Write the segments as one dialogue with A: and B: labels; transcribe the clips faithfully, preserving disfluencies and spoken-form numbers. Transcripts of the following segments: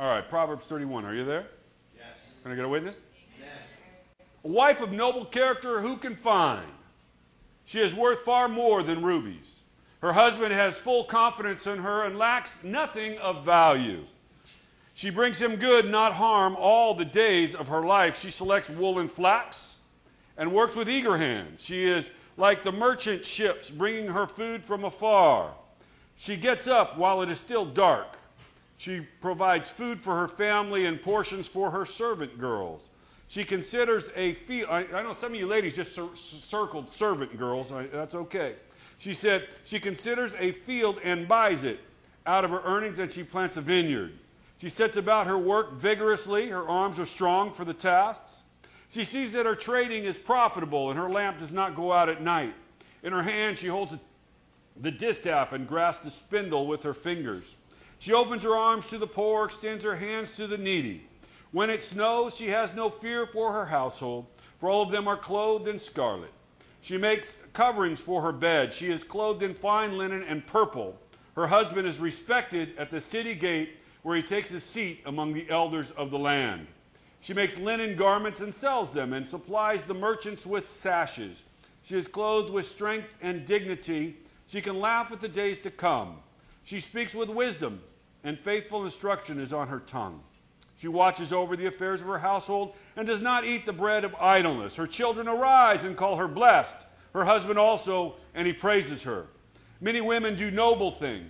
A: All right, Proverbs thirty-one. Are you there?
B: Yes.
A: Can I get a witness?
B: Amen.
A: A wife of noble character who can find? She is worth far more than rubies. Her husband has full confidence in her and lacks nothing of value. She brings him good, not harm, all the days of her life. She selects wool and flax and works with eager hands. She is like the merchant ships, bringing her food from afar. She gets up while it is still dark. She provides food for her family and portions for her servant girls. She considers a field. I, I know some of you ladies just cir- circled servant girls. I, that's okay. She said she considers a field and buys it out of her earnings, and she plants a vineyard. She sets about her work vigorously. Her arms are strong for the tasks. She sees that her trading is profitable, and her lamp does not go out at night. In her hand, she holds the distaff and grasps the spindle with her fingers. She opens her arms to the poor, extends her hands to the needy. When it snows, she has no fear for her household, for all of them are clothed in scarlet. She makes coverings for her bed. She is clothed in fine linen and purple. Her husband is respected at the city gate, where he takes his seat among the elders of the land. She makes linen garments and sells them, and supplies the merchants with sashes. She is clothed with strength and dignity. She can laugh at the days to come. She speaks with wisdom, and faithful instruction is on her tongue. She watches over the affairs of her household and does not eat the bread of idleness. Her children arise and call her blessed. Her husband also, and he praises her. Many women do noble things,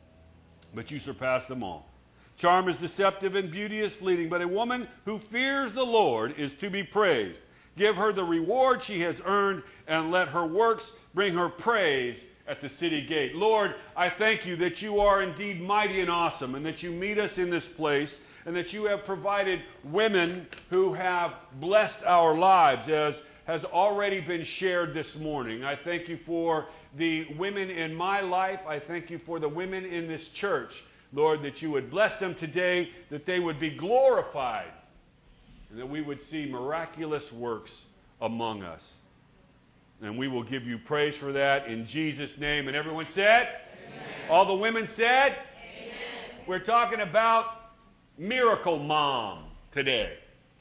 A: but you surpass them all. Charm is deceptive and beauty is fleeting, but a woman who fears the Lord is to be praised. Give her the reward she has earned, and let her works bring her praise at the city gate. Lord, I thank you that you are indeed mighty and awesome, and that you meet us in this place, and that you have provided women who have blessed our lives, as has already been shared this morning. I thank you for the women in my life. I thank you for the women in this church. Lord, that you would bless them today, that they would be glorified, and that we would see miraculous works among us. And we will give you praise for that in Jesus' name. And everyone said? Amen. All the women said? Amen. We're talking about Miracle Mom today.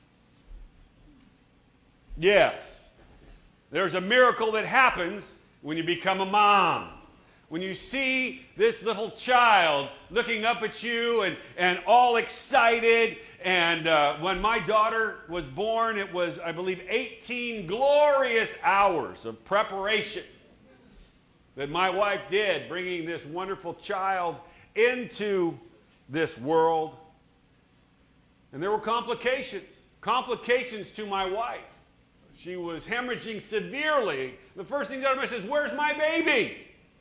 A: Yes. There's a miracle that happens when you become a mom. When you see this little child looking up at you and, and all excited. And uh, when my daughter was born, it was, I believe, eighteen glorious hours of preparation that my wife did, bringing this wonderful child into this world. And there were complications, complications to my wife. She was hemorrhaging severely. The first thing out of my mouth is, "Where's my baby?"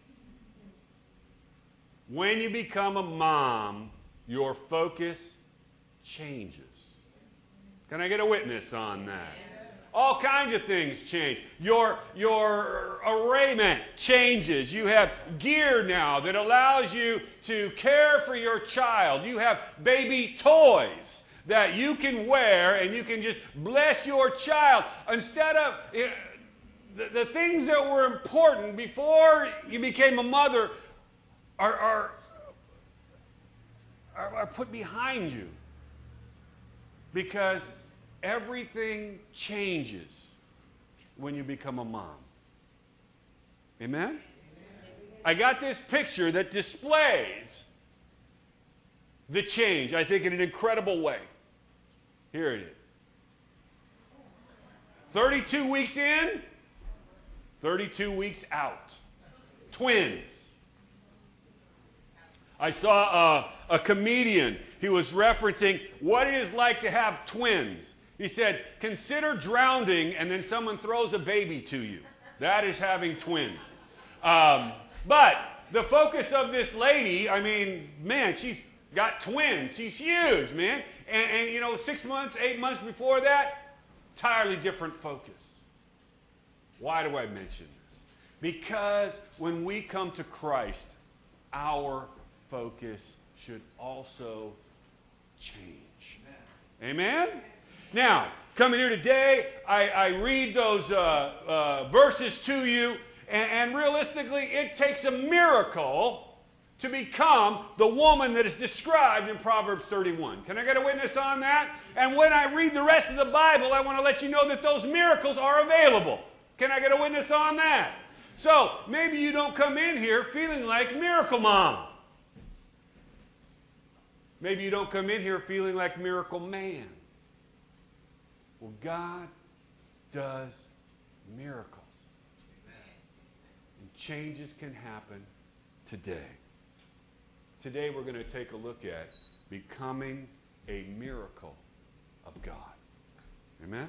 A: When you become a mom, your focus changes. Can I get a witness on that? All kinds of things change. Your, your arrayment changes. You have gear now that allows you to care for your child. You have baby toys that you can wear, and you can just bless your child. Instead of you know, the, the things that were important before you became a mother Are, are, are, are put behind you, because everything changes when you become a mom. Amen? Amen? I got this picture that displays the change, I think, in an incredible way. Here it is. thirty-two weeks in, thirty-two weeks out. Twins. I saw a, a comedian. He was referencing what it is like to have twins. He said, consider drowning and then someone throws a baby to you. That is having twins. Um, but the focus of this lady, I mean, man, she's got twins. She's huge, man. And, and you know, six months, eight months before that, entirely different focus. Why do I mention this? Because when we come to Christ, our focus should also change. Amen? Amen? Now, coming here today, I, I read those uh, uh, verses to you, and, and realistically, it takes a miracle to become the woman that is described in Proverbs thirty-one. Can I get a witness on that? And when I read the rest of the Bible, I want to let you know that those miracles are available. Can I get a witness on that? So, maybe you don't come in here feeling like Miracle Mom. Maybe you don't come in here feeling like Miracle Man. Well, God does miracles. And changes can happen today. Today we're going to take a look at becoming a miracle of God. Amen?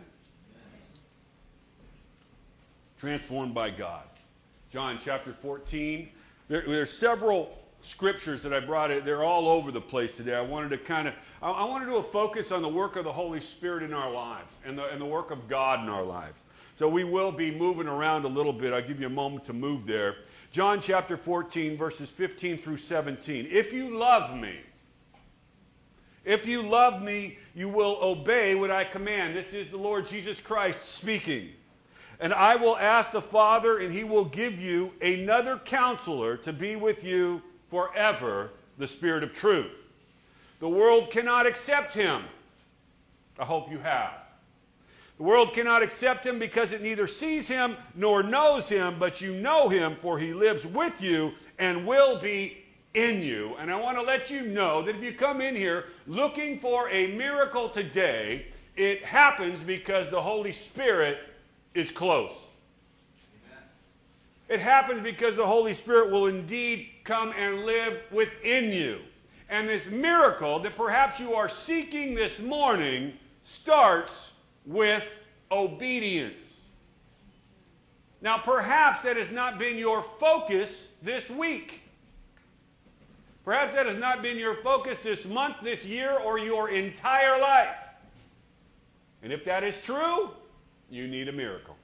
A: Transformed by God. John chapter fourteen. There, there are several scriptures that I brought. It. They're all over the place today. I wanted to kind of, I, I want to do a focus on the work of the Holy Spirit in our lives and the, and the work of God in our lives. So we will be moving around a little bit. I'll give you a moment to move there. John chapter fourteen, verses fifteen through seventeen. If you love me, if you love me, you will obey what I command. This is the Lord Jesus Christ speaking. And I will ask the Father, and he will give you another counselor to be with you forever, the Spirit of truth. The world cannot accept him. I hope you have. The world cannot accept him because it neither sees him nor knows him, but you know him, for he lives with you and will be in you. And I want to let you know that if you come in here looking for a miracle today, it happens because the Holy Spirit is close. Amen. It happens because the Holy Spirit will indeed come and live within you. And this miracle that perhaps you are seeking this morning starts with obedience. Now, perhaps that has not been your focus this week. Perhaps that has not been your focus this month, this year, or your entire life. And if that is true, you need a miracle.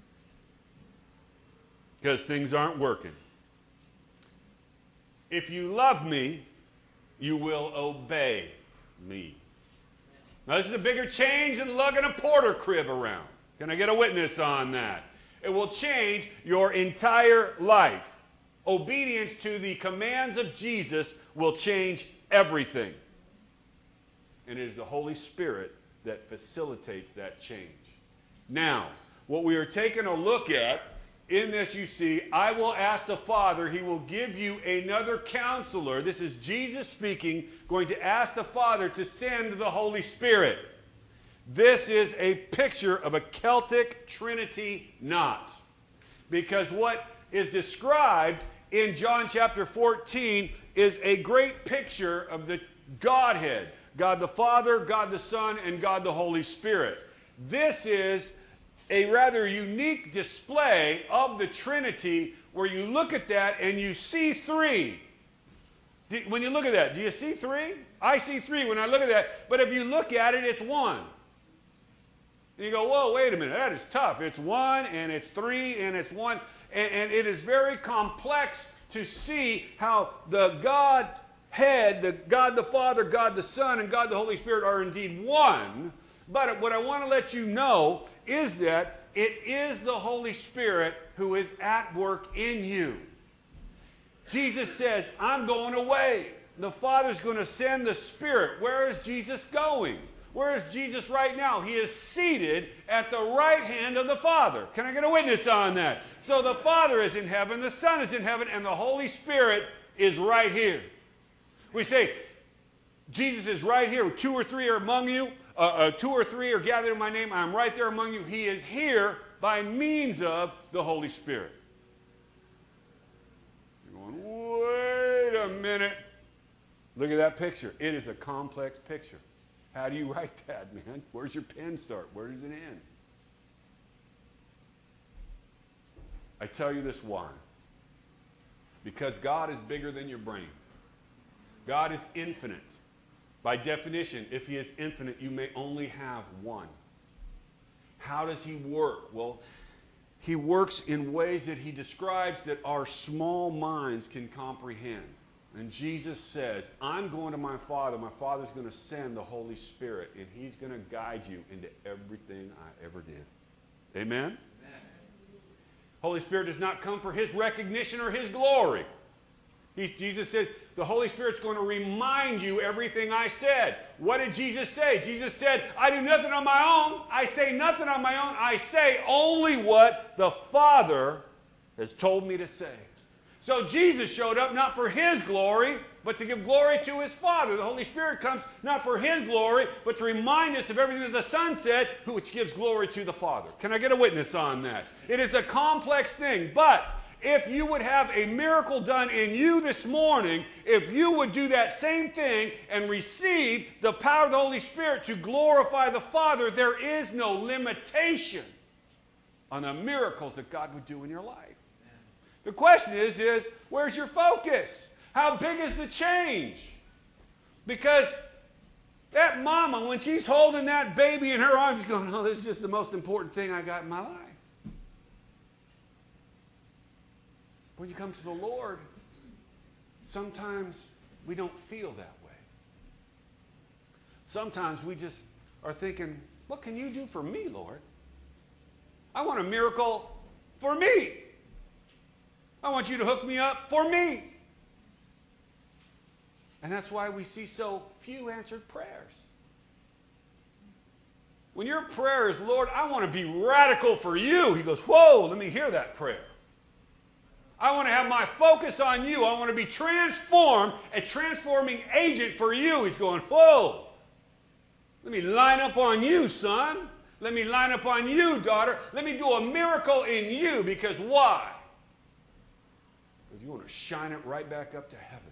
A: Because things aren't working. If you love me, you will obey me. Now, this is a bigger change than lugging a porter crib around. Can I get a witness on that? It will change your entire life. Obedience to the commands of Jesus will change everything. And it is the Holy Spirit that facilitates that change. Now, what we are taking a look at in this, you see, I will ask the Father, he will give you another counselor. This is Jesus speaking, going to ask the Father to send the Holy Spirit. This is a picture of a Celtic Trinity knot. Because what is described in John chapter fourteen is a great picture of the Godhead. God the Father, God the Son, and God the Holy Spirit. This is a rather unique display of the Trinity where you look at that and you see three. When you look at that, do you see three? I see three when I look at that. But if you look at it, it's one. And you go, whoa, wait a minute, that is tough. It's one and it's three and it's one. And, and it is very complex to see how the Godhead, the God the Father, God the Son, and God the Holy Spirit are indeed one. But what I want to let you know is that it is the Holy Spirit who is at work in you. Jesus says, I'm going away. The Father's going to send the Spirit. Where is Jesus going? Where is Jesus right now? He is seated at the right hand of the Father. Can I get a witness on that? So the Father is in heaven, the Son is in heaven, and the Holy Spirit is right here. We say, Jesus is right here. Two or three are among you. Uh, uh, two or three are gathered in my name. I'm right there among you. He is here by means of the Holy Spirit. You're going, wait a minute. Look at that picture. It is a complex picture. How do you write that, man? Where's your pen start? Where does it end? I tell you this why. Because God is bigger than your brain. God is infinite. By definition, if he is infinite, you may only have one. How does he work? Well, he works in ways that he describes that our small minds can comprehend. And Jesus says, I'm going to my Father. My Father's going to send the Holy Spirit, and he's going to guide you into everything I ever did. Amen? Amen. Holy Spirit does not come for his recognition or his glory. He, Jesus says, the Holy Spirit's going to remind you everything I said. What did Jesus say? Jesus said, I do nothing on my own. I say nothing on my own. I say only what the Father has told me to say. So Jesus showed up not for his glory, but to give glory to his Father. The Holy Spirit comes not for his glory, but to remind us of everything that the Son said, which gives glory to the Father. Can I get a witness on that? It is a complex thing, but if you would have a miracle done in you this morning, if you would do that same thing and receive the power of the Holy Spirit to glorify the Father, there is no limitation on the miracles that God would do in your life. The question is, is where's your focus? How big is the change? Because that mama, when she's holding that baby in her arms, is going, oh, this is just the most important thing I got in my life. When you come to the Lord, sometimes we don't feel that way. Sometimes we just are thinking, what can you do for me, Lord? I want a miracle for me. I want you to hook me up for me. And that's why we see so few answered prayers. When your prayer is, Lord, I want to be radical for you, he goes, whoa, let me hear that prayer. I want to have my focus on you. I want to be transformed, a transforming agent for you. He's going, whoa, let me line up on you, son. Let me line up on you, daughter. Let me do a miracle in you. Because why? Because you want to shine it right back up to heaven.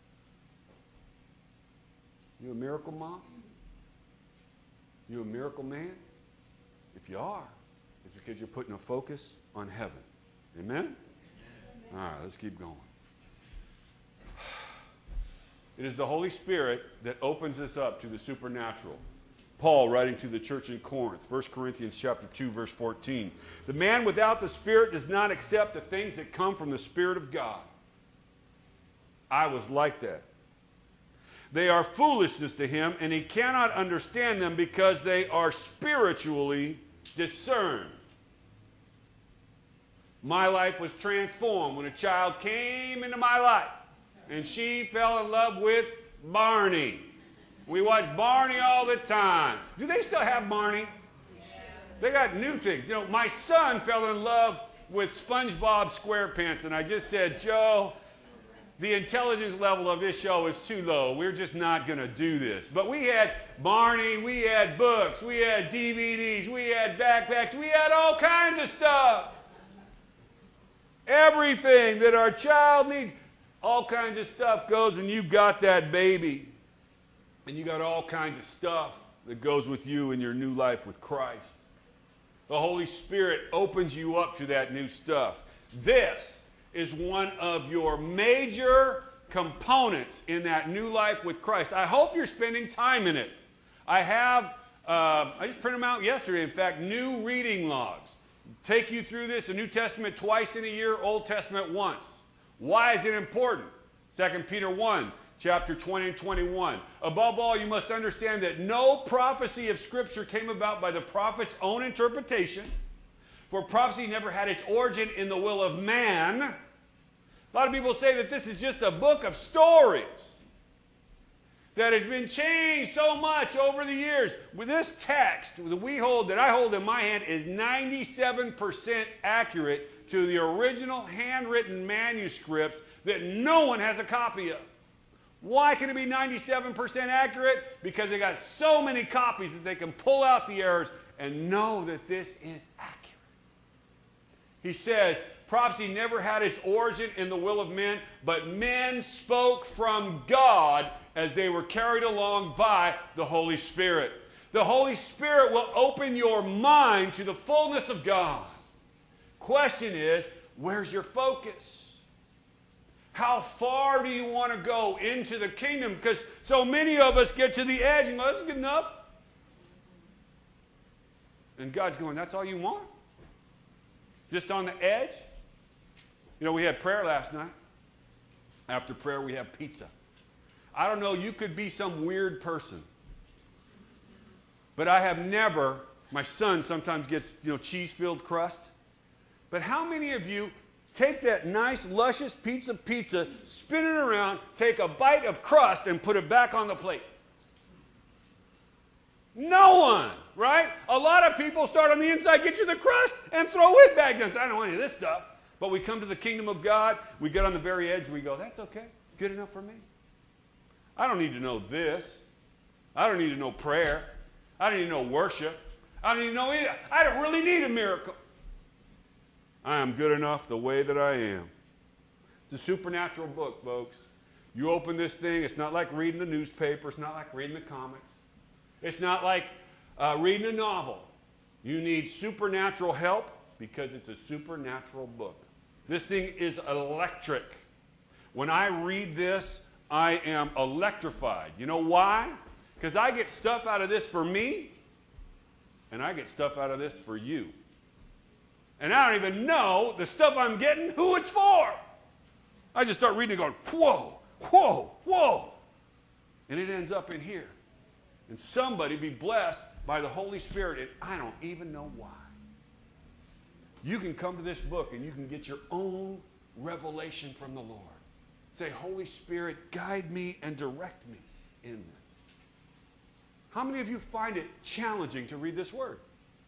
A: You a miracle mom? You a miracle man? If you are, it's because you're putting a focus on heaven. Amen? All right, let's keep going. It is the Holy Spirit that opens us up to the supernatural. Paul, writing to the church in Corinth, First Corinthians chapter two, verse fourteen. The man without the Spirit does not accept the things that come from the Spirit of God. I was like that. They are foolishness to him, and he cannot understand them because they are spiritually discerned. My life was transformed when a child came into my life, and she fell in love with Barney. We watch Barney all the time. Do they still have Barney? They got new things. You know, my son fell in love with SpongeBob SquarePants, and I just said, Joe, the intelligence level of this show is too low. We're just not going to do this. But we had Barney, we had books, we had D V Ds, we had backpacks, we had all kinds of stuff. Everything that our child needs, all kinds of stuff goes when you got that baby. And you got all kinds of stuff that goes with you in your new life with Christ. The Holy Spirit opens you up to that new stuff. This is one of your major components in that new life with Christ. I hope you're spending time in it. I have, uh, I just printed them out yesterday, in fact, new reading logs. Take you through this, the New Testament twice in a year, Old Testament once. Why is it important? Second Peter one, chapter twenty and twenty-one. Above all, you must understand that no prophecy of Scripture came about by the prophet's own interpretation, for prophecy never had its origin in the will of man. A lot of people say that this is just a book of stories that has been changed so much over the years. With this text that we hold, that I hold in my hand, is ninety-seven percent accurate to the original handwritten manuscripts that no one has a copy of. Why can it be ninety-seven percent accurate? Because they got so many copies that they can pull out the errors and know that this is accurate. He says, prophecy never had its origin in the will of men, but men spoke from God as they were carried along by the Holy Spirit. The Holy Spirit will open your mind to the fullness of God. Question is, where's your focus? How far do you want to go into the kingdom? Because so many of us get to the edge and go, that's good enough. And God's going, that's all you want? Just on the edge? You know, we had prayer last night. After prayer, we have pizza. I don't know, you could be some weird person. But I have never, my son sometimes gets, you know, cheese-filled crust. But how many of you take that nice, luscious pizza pizza, spin it around, take a bite of crust, and put it back on the plate? No one, right? A lot of people start on the inside, get you the crust, and throw it back down. So I don't want any of this stuff. But we come to the kingdom of God, we get on the very edge, we go, that's okay, good enough for me. I don't need to know this. I don't need to know prayer. I don't need to know worship. I don't need to know either. I don't really need a miracle. I am good enough the way that I am. It's a supernatural book, folks. You open this thing, it's not like reading the newspaper. It's not like reading the comics. It's not like uh, reading a novel. You need supernatural help because it's a supernatural book. This thing is electric. When I read this, I am electrified. You know why? Because I get stuff out of this for me, and I get stuff out of this for you. And I don't even know the stuff I'm getting, who it's for. I just start reading and going, whoa, whoa, whoa. And it ends up in here. And somebody be blessed by the Holy Spirit, and I don't even know why. You can come to this book and you can get your own revelation from the Lord. Say, Holy Spirit, guide me and direct me in this. How many of you find it challenging to read this word?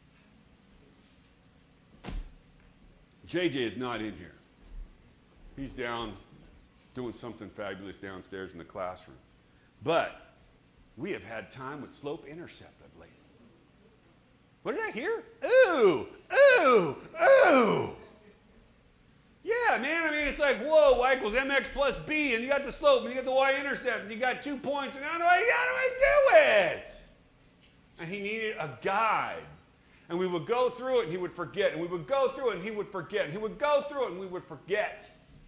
A: J J is not in here. He's down doing something fabulous downstairs in the classroom. But we have had time with Slope Intercept of late. What did I hear? Ooh, ooh, ooh. Yeah, man, I mean, it's like, whoa, y equals mx plus b, and you got the slope, and you got the y-intercept, and you got two points, and how do I, how do I do it? And he needed a guide. And we would go through it, and he would forget, and we would go through it, and he would forget, and he would go through it, and we would forget.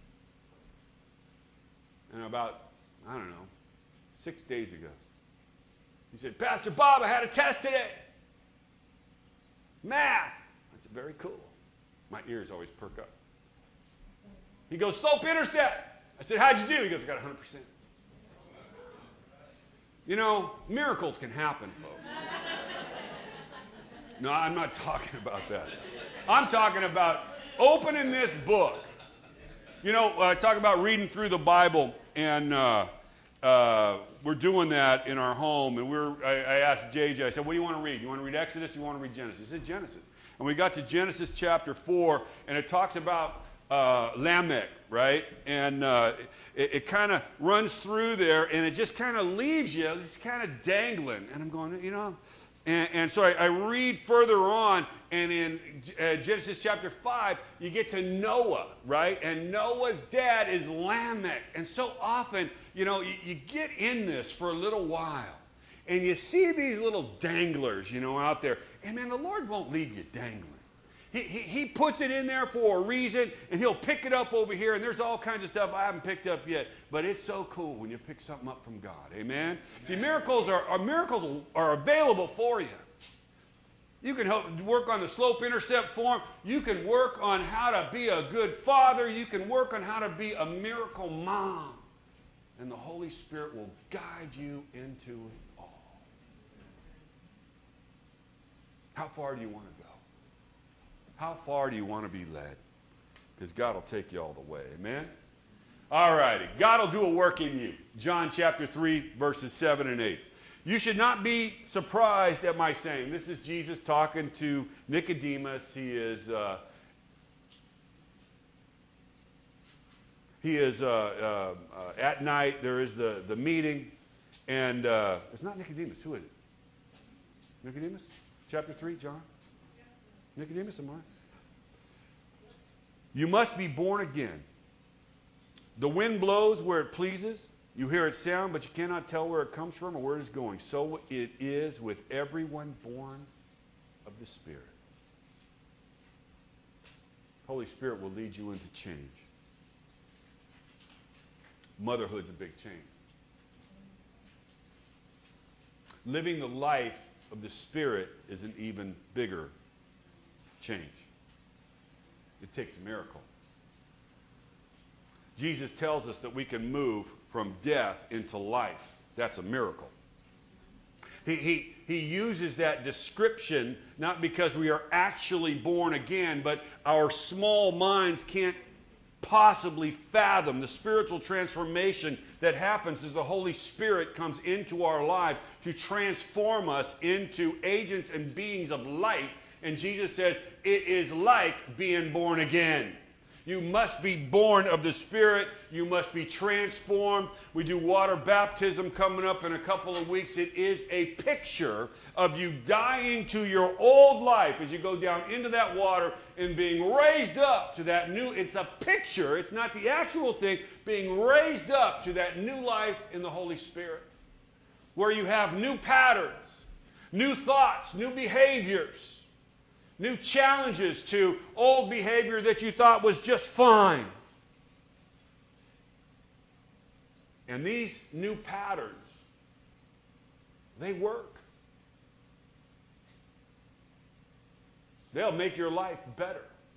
A: And about, I don't know, six days ago, he said, Pastor Bob, I had a test today. Math. I said, very cool. My ears always perk up. He goes, slope intercept. I said, how'd you do? He goes, I got one hundred percent. You know, miracles can happen, folks. No, I'm not talking about that. I'm talking about opening this book. You know, I talk about reading through the Bible, and uh, uh, we're doing that in our home. And we're, I, I asked J J, I said, what do you want to read? You want to read Exodus? You want to read Genesis? He said, Genesis. And we got to Genesis chapter four, and it talks about uh, Lamech, right? And uh, it, it kind of runs through there, and it just kind of leaves you, it's kind of dangling. And I'm going, you know, and, and so I, I read further on, and in uh, Genesis chapter five, you get to Noah, right? And Noah's dad is Lamech. And so often, you know, you, you get in this for a little while, and you see these little danglers, you know, out there. And man, the Lord won't leave you dangling. He, he, he puts it in there for a reason, and he'll pick it up over here, and there's all kinds of stuff I haven't picked up yet. But it's so cool when you pick something up from God. Amen? Amen. See, miracles are, are miracles are available for you. You can help work on the slope intercept form. You can work on how to be a good father. You can work on how to be a miracle mom. And the Holy Spirit will guide you into it all. How far do you want to go? How far do you want to be led? Because God will take you all the way. Amen? All righty. God will do a work in you. John chapter three, verses seven and eight. You should not be surprised at my saying. This is Jesus talking to Nicodemus. He is uh, he is uh, uh, uh, at night. There is the, the meeting. And uh, it's not Nicodemus. Who is it? Nicodemus? Chapter three, John? Nicodemus, am I? You must be born again. The wind blows where it pleases. You hear its sound, but you cannot tell where it comes from or where it is going. So it is with everyone born of the Spirit. Holy Spirit will lead you into change. Motherhood's a big change. Living the life of the Spirit is an even bigger change. It takes a miracle. Jesus tells us that we can move from death into life. That's a miracle. He, he, he uses that description not because we are actually born again, but our small minds can't possibly fathom the spiritual transformation that happens as the Holy Spirit comes into our lives to transform us into agents and beings of light. And Jesus says, it is like being born again. You must be born of the Spirit. You must be transformed. We do water baptism coming up in a couple of weeks. It is a picture of you dying to your old life as you go down into that water and being raised up to that new. It's a picture. It's not the actual thing. Being raised up to that new life in the Holy Spirit, where you have new patterns, new thoughts, new behaviors, new challenges to old behavior that you thought was just fine. And these new patterns, they work. They'll make your life better.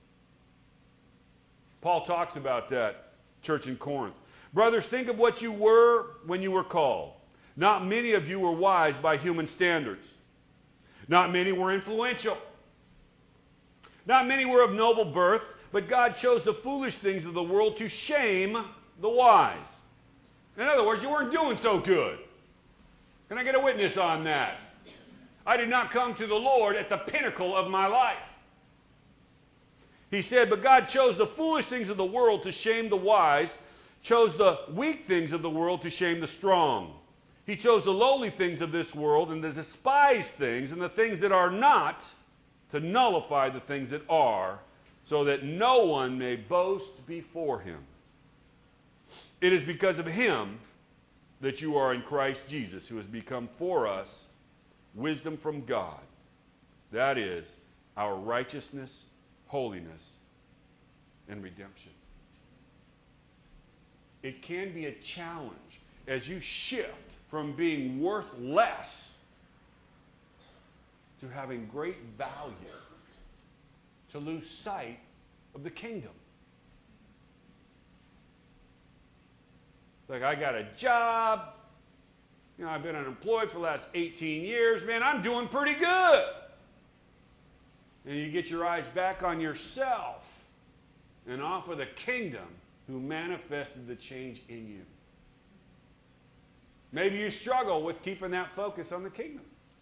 A: Paul talks about that, church in Corinth. Brothers, think of what you were when you were called. Not many of you were wise by human standards. Not many were influential. Not many were of noble birth, but God chose the foolish things of the world to shame the wise. In other words, you weren't doing so good. Can I get a witness on that? I did not come to the Lord at the pinnacle of my life. He said, but God chose the foolish things of the world to shame the wise, chose the weak things of the world to shame the strong. He chose the lowly things of this world and the despised things and the things that are not to nullify the things that are, so that no one may boast before him. It is because of him that you are in Christ Jesus, who has become for us wisdom from God. That is our righteousness, holiness, and redemption. It can be a challenge as you shift from being worth less to having great value, to lose sight of the kingdom. Like, I got a job. You know, I've been unemployed for the last eighteen years. Man, I'm doing pretty good. And you get your eyes back on yourself and off of the kingdom who manifested the change in you. Maybe you struggle with keeping that focus on the kingdom.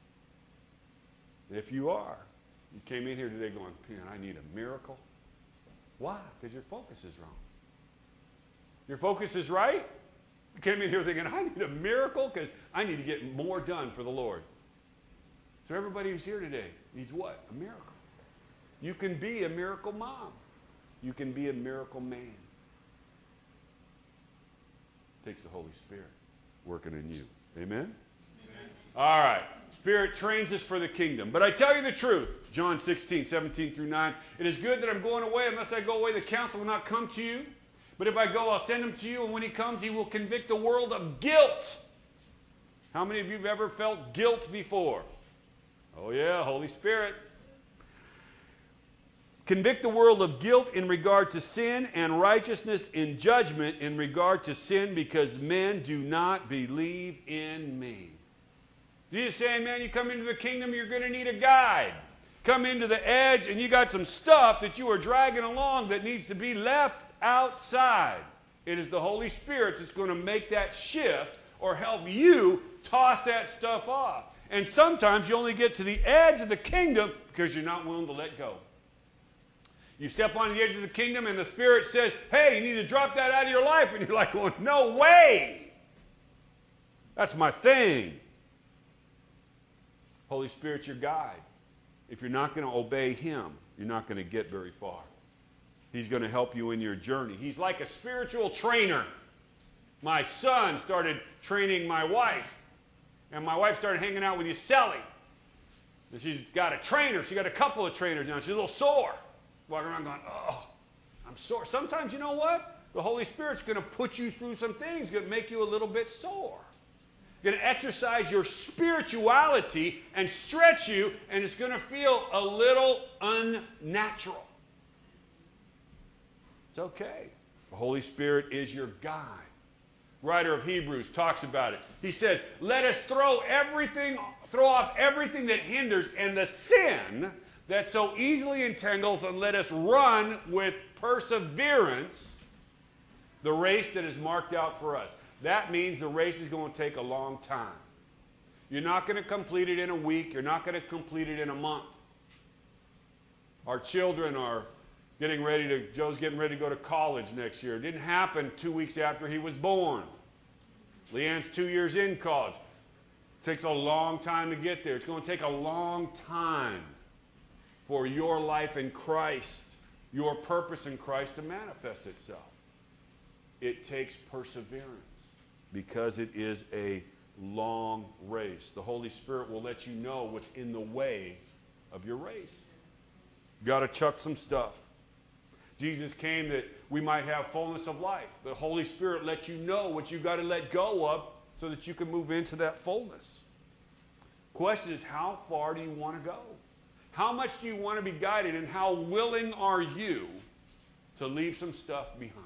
A: If you are, you came in here today going, man, I need a miracle. Why? Because your focus is wrong. Your focus is right. You came in here thinking, I need a miracle because I need to get more done for the Lord. So everybody who's here today needs what? A miracle. You can be a miracle mom. You can be a miracle man. It takes the Holy Spirit working in you. Amen? Amen? All right. Spirit trains us for the kingdom. But I tell you the truth, John sixteen, seventeen through nine, it is good that I'm going away. Unless I go away, the counsel will not come to you. But if I go, I'll send him to you, and when he comes, he will convict the world of guilt. How many of you have ever felt guilt before? Oh yeah, Holy Spirit. Convict the world of guilt in regard to sin, and righteousness in judgment in regard to sin, because men do not believe in me. Jesus saying, man, you come into the kingdom, you're going to need a guide. Come into the edge, and you got some stuff that you are dragging along that needs to be left outside. It is the Holy Spirit that's going to make that shift or help you toss that stuff off. And sometimes you only get to the edge of the kingdom because you're not willing to let go. You step on the edge of the kingdom and the Spirit says, hey, you need to drop that out of your life. And you're like, going, no way. That's my thing. Holy Spirit's your guide. If you're not going to obey him, you're not going to get very far. He's going to help you in your journey. He's like a spiritual trainer. My son started training my wife. And my wife started hanging out with Yuseli. And she's got a trainer. She's got a couple of trainers now. She's a little sore. Walking around going, oh, I'm sore. Sometimes, you know what? The Holy Spirit's going to put you through some things, going to make you a little bit sore. Going to exercise your spirituality and stretch you, and it's going to feel a little unnatural. It's okay. The Holy Spirit is your guide. Writer of Hebrews talks about it. He says, let us throw everything, throw off everything that hinders and the sin that so easily entangles, and let us run with perseverance The race that is marked out for us. That means the race is going to take a long time. You're not going to complete it in a week. You're not going to complete it in a month. Our children are getting ready to, Joe's getting ready to go to college next year. It didn't happen two weeks after he was born. Leanne's two years in college. It takes a long time to get there. It's going to take a long time for your life in Christ, your purpose in Christ to manifest itself. It takes perseverance because it is a long race. The Holy Spirit will let you know what's in the way of your race. Got to chuck some stuff. Jesus came that we might have fullness of life. The Holy Spirit lets you know what you got to let go of so that you can move into that fullness. Question is, how far do you want to go? How much do you want to be guided, and how willing are you to leave some stuff behind?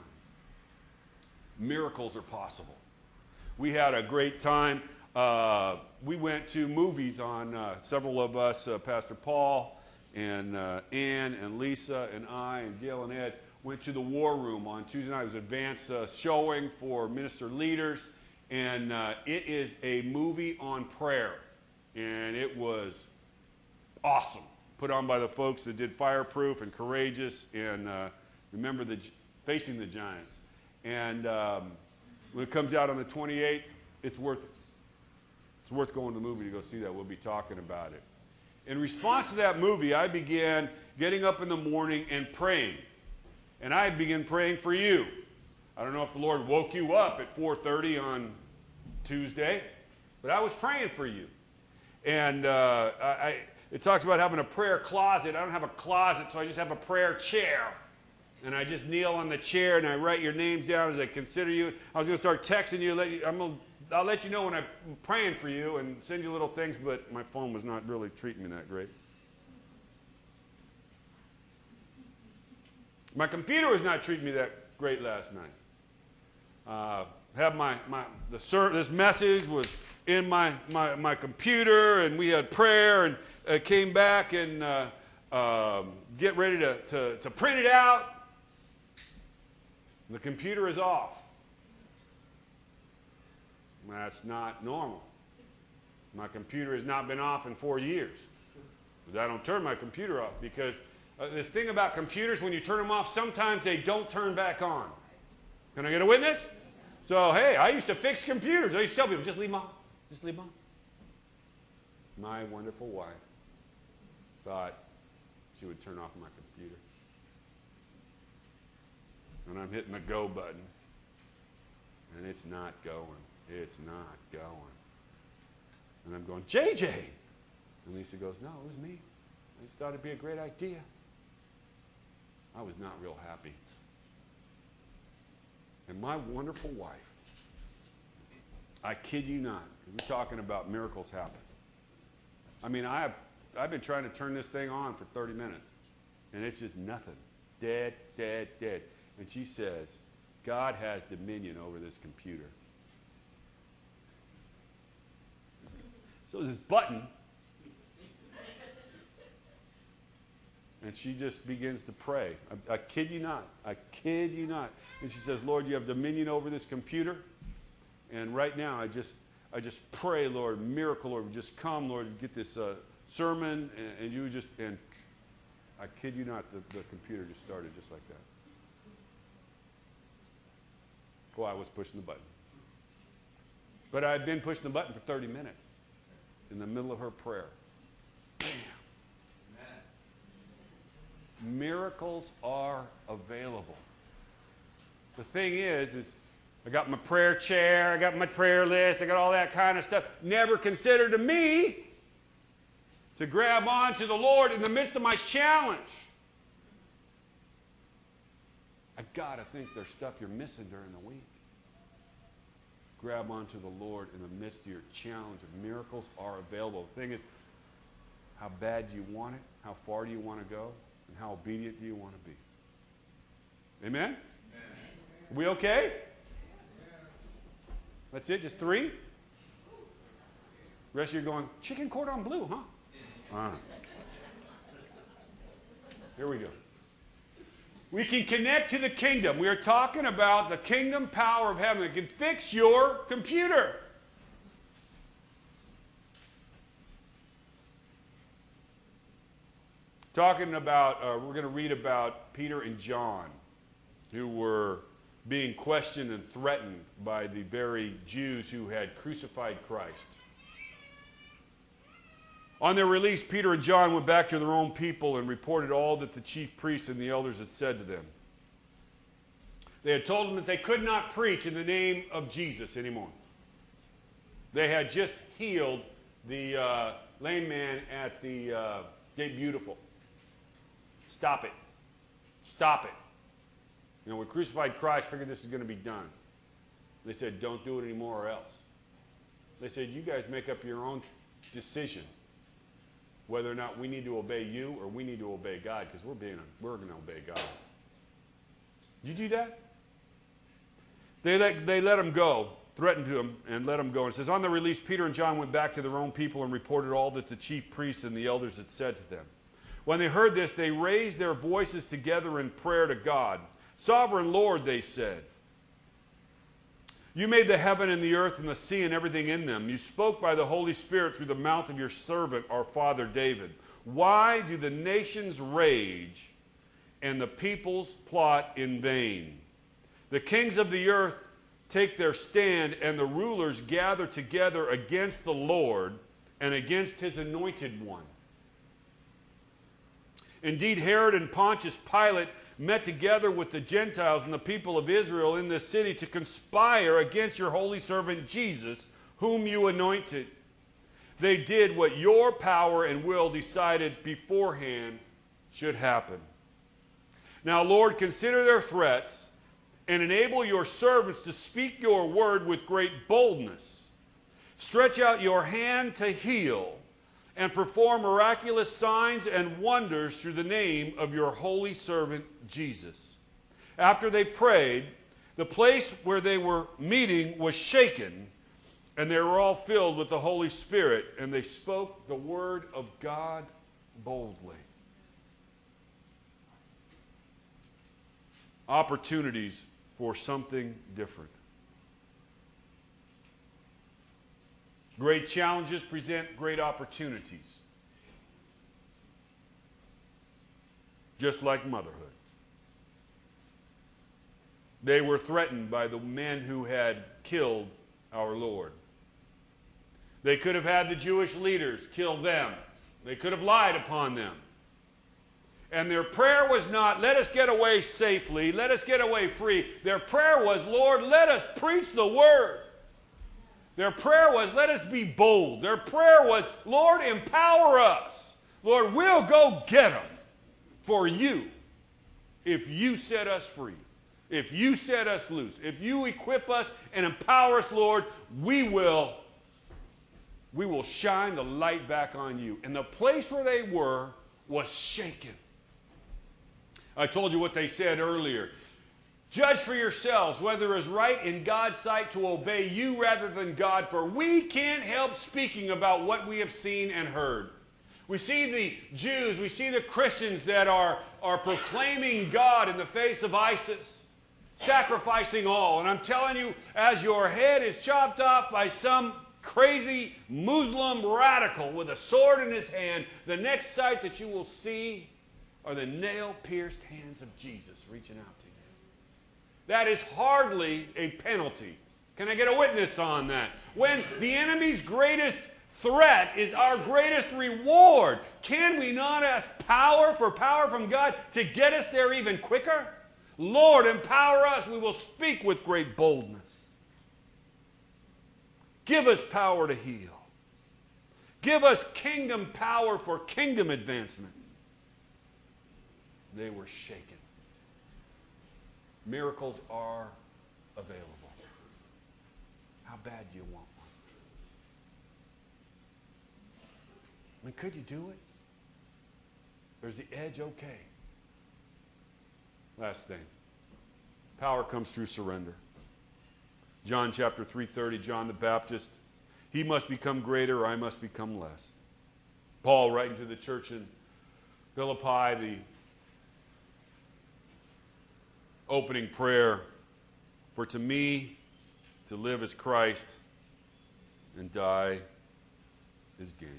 A: Miracles are possible. We had a great time. Uh, we went to movies on, uh, several of us, uh, Pastor Paul and uh, Ann and Lisa and I and Gail and Ed went to the War Room on Tuesday night. It was an advanced uh, showing for minister leaders, and uh, it is a movie on prayer, and it was awesome. Put on by the folks that did Fireproof and Courageous and uh, Remember the Facing the Giants. And um, when it comes out on the twenty-eighth, it's worth it. It's worth going to the movie to go see that. We'll be talking about it. In response to that movie, I began getting up in the morning and praying. And I began praying for you. I don't know if the Lord woke you up at four thirty on Tuesday, but I was praying for you. And uh, I, it talks about having a prayer closet. I don't have a closet, so I just have a prayer chair. And I just kneel on the chair and I write your names down as I consider you. I was going to start texting you. Let you I'm gonna, I'll let you know when I'm praying for you and send you little things, but my phone was not really treating me that great. My computer was not treating me that great last night. Uh, have my, my the ser- this message was in my, my, my computer, and we had prayer, and uh, came back and uh, um, get ready to, to, to print it out. The computer is off. That's not normal. My computer has not been off in four years. I don't turn my computer off because uh, this thing about computers, when you turn them off, sometimes they don't turn back on. Can I get a witness? So, hey, I used to fix computers. I used to tell people, just leave them on. Just leave them on. My wonderful wife thought she would turn off my computer. And I'm hitting the go button, and it's not going. It's not going. And I'm going, J J. And Lisa goes, no, it was me. I just thought it'd be a great idea. I was not real happy. And my wonderful wife, I kid you not, we're talking about miracles happen. I mean, I have, I've been trying to turn this thing on for thirty minutes, and it's just nothing. Dead, dead, dead. And she says, God has dominion over this computer. So there's this button, and she just begins to pray. I, I kid you not. I kid you not. And she says, Lord, you have dominion over this computer. And right now, I just, I just pray, Lord, miracle, Lord, just come, Lord, get this uh, sermon, and, and you just, and I kid you not, the, the computer just started just like that. Well, I was pushing the button. But I had been pushing the button for thirty minutes in the middle of her prayer. Bam. Amen. Miracles are available. The thing is, is I got my prayer chair, I got my prayer list, I got all that kind of stuff. Never considered to me to grab onto the Lord in the midst of my challenge. I gotta think there's stuff you're missing during the week. Grab onto the Lord in the midst of your challenge. Of miracles are available. The thing is, how bad do you want it? How far do you want to go? And how obedient do you want to be? Amen? Amen. Are we okay? Amen. That's it? Just three? The rest of you are going, chicken cordon bleu, huh? Uh, here we go. We can connect to the kingdom. We are talking about the kingdom power of heaven that can fix your computer. Talking about, uh, we're going to read about Peter and John, who were being questioned and threatened by the very Jews who had crucified Christ. On their release, Peter and John went back to their own people and reported all that the chief priests and the elders had said to them. They had told them that they could not preach in the name of Jesus anymore. They had just healed the uh, lame man at the uh, Gate Beautiful. Stop it. Stop it. You know, we crucified Christ, figured this is going to be done. They said, don't do it anymore or else. They said, you guys make up your own decision whether or not we need to obey you or we need to obey God, because we're being we're going to obey God. Did you do that? They let, they let him go, threatened to him, and let him go. And it says, on the release, Peter and John went back to their own people and reported all that the chief priests and the elders had said to them. When they heard this, they raised their voices together in prayer to God. Sovereign Lord, they said, you made the heaven and the earth and the sea and everything in them. You spoke by the Holy Spirit through the mouth of your servant, our father David. Why do the nations rage and the peoples plot in vain? The kings of the earth take their stand, and the rulers gather together against the Lord and against his anointed one. Indeed, Herod and Pontius Pilate met together with the Gentiles and the people of Israel in this city to conspire against your holy servant Jesus, whom you anointed. They did what your power and will decided beforehand should happen. Now, Lord, consider their threats and enable your servants to speak your word with great boldness. Stretch out your hand to heal and perform miraculous signs and wonders through the name of your holy servant Jesus. After they prayed, the place where they were meeting was shaken, and they were all filled with the Holy Spirit, and they spoke the word of God boldly. Opportunities for something different. Great challenges present great opportunities. Just like motherhood. They were threatened by the men who had killed our Lord. They could have had the Jewish leaders kill them. They could have lied upon them. And their prayer was not, let us get away safely, let us get away free. Their prayer was, Lord, let us preach the word. Their prayer was, let us be bold. Their prayer was, Lord, empower us. Lord, we'll go get them for you if you set us free, if you set us loose, if you equip us and empower us, Lord, we will, we will shine the light back on you. And the place where they were was shaken. I told you what they said earlier. Judge for yourselves whether it is right in God's sight to obey you rather than God, for we can't help speaking about what we have seen and heard. We see the Jews, we see the Christians that are, are proclaiming God in the face of ISIS, sacrificing all. And I'm telling you, as your head is chopped off by some crazy Muslim radical with a sword in his hand, the next sight that you will see are the nail-pierced hands of Jesus reaching out to you. That is hardly a penalty. Can I get a witness on that? When the enemy's greatest threat is our greatest reward, can we not ask power for power from God to get us there even quicker? Lord, empower us. We will speak with great boldness. Give us power to heal. Give us kingdom power for kingdom advancement. They were shaken. Miracles are available. How bad do you want one? I mean, could you do it? Or is the edge okay? Last thing. Power comes through surrender. John chapter three thirty, John the Baptist, he must become greater, I must become less. Paul writing to the church in Philippi, the opening prayer. For to me, to live is Christ, and die is gain.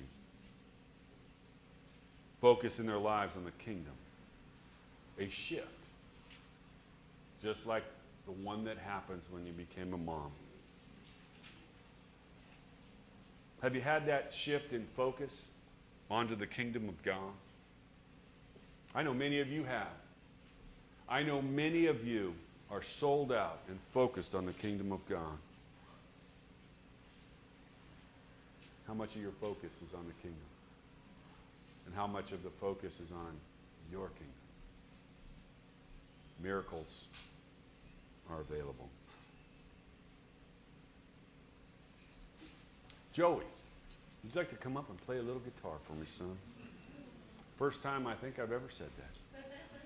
A: Focus in their lives on the kingdom. A shift. Just like the one that happens when you became a mom. Have you had that shift in focus onto the kingdom of God? I know many of you have. I know many of you are sold out and focused on the kingdom of God. How much of your focus is on the kingdom? And how much of the focus is on your kingdom? Miracles are available. Joey, would you like to come up and play a little guitar for me, son? First time I think I've ever said that.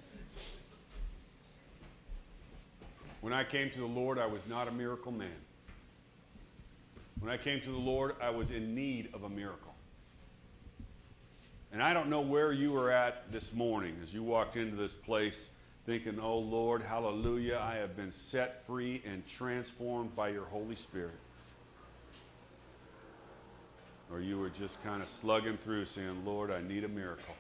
A: When I came to the Lord, I was not a miracle man. When I came to the Lord, I was in need of a miracle. And I don't know where you were at this morning as you walked into this place thinking, oh Lord, hallelujah, I have been set free and transformed by your Holy Spirit. Or you were just kind of slugging through saying, Lord, I need a miracle.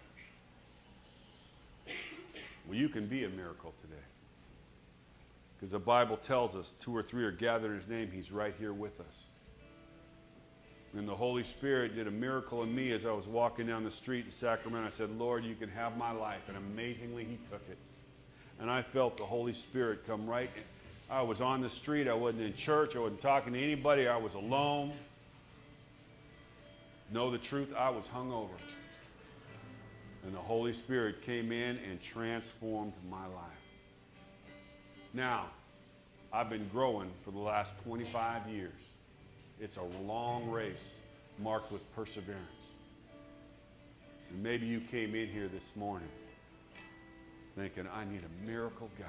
A: Well, you can be a miracle today. Because the Bible tells us two or three are gathered in his name, he's right here with us. And the Holy Spirit did a miracle in me as I was walking down the street in Sacramento. I said, Lord, you can have my life. And amazingly, he took it. And I felt the Holy Spirit come right in. I was on the street. I wasn't in church. I wasn't talking to anybody. I was alone. Know the truth, I was hungover. And the Holy Spirit came in and transformed my life. Now, I've been growing for the last twenty-five years. It's a long race marked with perseverance. And maybe you came in here this morning thinking, I need a miracle God.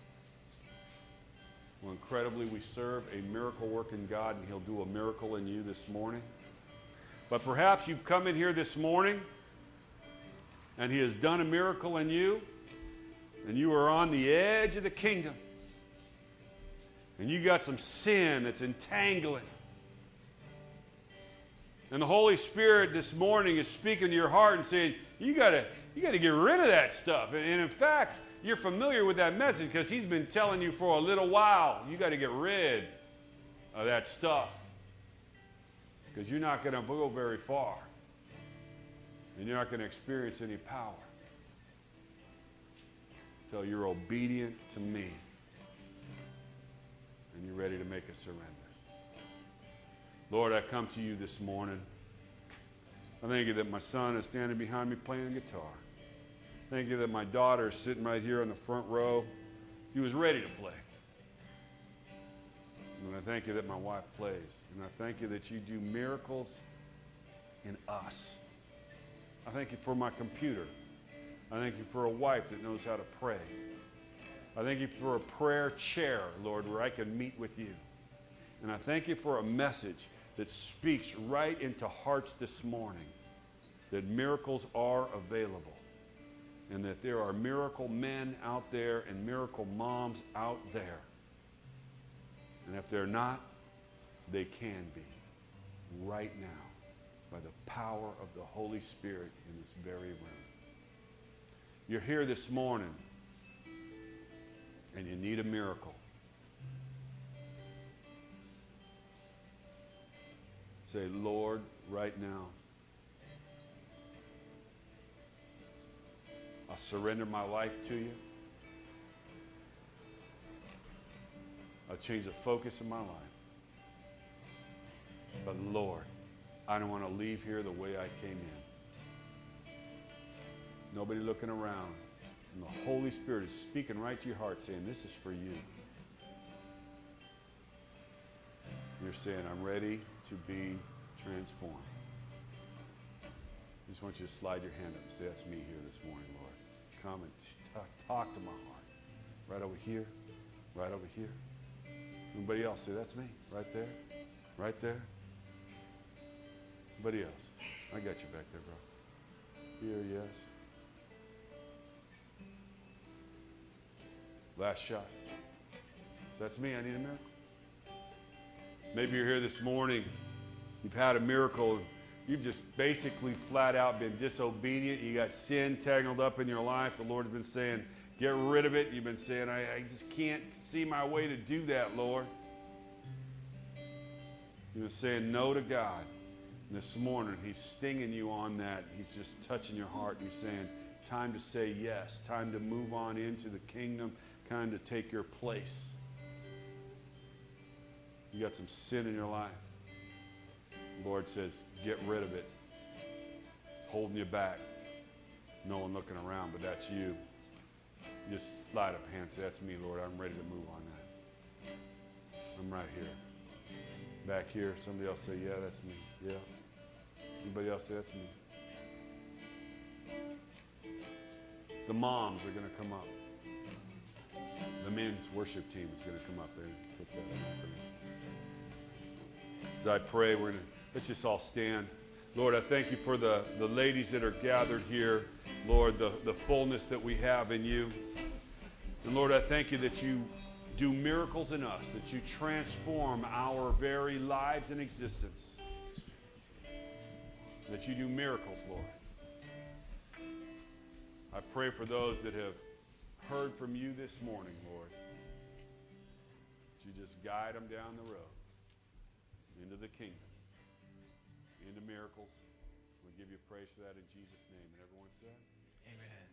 A: Well, incredibly, we serve a miracle-working God, and he'll do a miracle in you this morning. But perhaps you've come in here this morning, and he has done a miracle in you, and you are on the edge of the kingdom. And you got some sin that's entangling. And the Holy Spirit this morning is speaking to your heart and saying, you gotta, you gotta get rid of that stuff. And, and in fact, you're familiar with that message because he's been telling you for a little while, you gotta get rid of that stuff. Because you're not gonna go very far. And you're not gonna experience any power until you're obedient to me and you're ready to make a surrender. Lord, I come to you this morning. I thank you that my son is standing behind me playing a guitar. Thank you that my daughter is sitting right here in the front row. She was ready to play. And I thank you that my wife plays. And I thank you that you do miracles in us. I thank you for my computer. I thank you for a wife that knows how to pray. I thank you for a prayer chair, Lord, where I can meet with you. And I thank you for a message that speaks right into hearts this morning, that miracles are available, and that there are miracle men out there and miracle moms out there. And if they're not, they can be right now by the power of the Holy Spirit in this very room. You're here this morning, and you need a miracle. Say, Lord, right now, I surrender my life to you. I'll change the focus of my life. But Lord, I don't want to leave here the way I came in. Nobody looking around. And the Holy Spirit is speaking right to your heart saying, this is for you. You're saying, I'm ready to be transformed. I just want you to slide your hand up and say, that's me here this morning, Lord. Come and talk, talk to my heart. Right over here. Right over here. Anybody else? Say, that's me. Right there. Right there. Anybody else? I got you back there, bro. Here, yes. Last shot. That's me. I need a miracle. Maybe you're here this morning. You've had a miracle. You've just basically flat out been disobedient. You got sin tangled up in your life. The Lord has been saying, get rid of it. You've been saying, I, I just can't see my way to do that, Lord. You've been saying no to God. And this morning, He's stinging you on that. He's just touching your heart. And He's saying, time to say yes. Time to move on into the kingdom. Time to take your place. You got some sin in your life. The Lord says, get rid of it. It's holding you back. No one looking around, but that's you. You just slide up a hand and say, that's me, Lord. I'm ready to move on that. I'm right here. Back here, somebody else say, yeah, that's me. Yeah. Anybody else say, that's me. The moms are going to come up. The men's worship team is going to come up there and put that on. As I pray, we're going to, let's just all stand. Lord, I thank you for the, the ladies that are gathered here. Lord, the, the fullness that we have in you. And Lord, I thank you that you do miracles in us, that you transform our very lives and existence. That you do miracles, Lord. I pray for those that have heard from you this morning, Lord. That you just guide them down the road into the kingdom, into miracles. We give you praise for that in Jesus' name. And everyone said,
B: amen.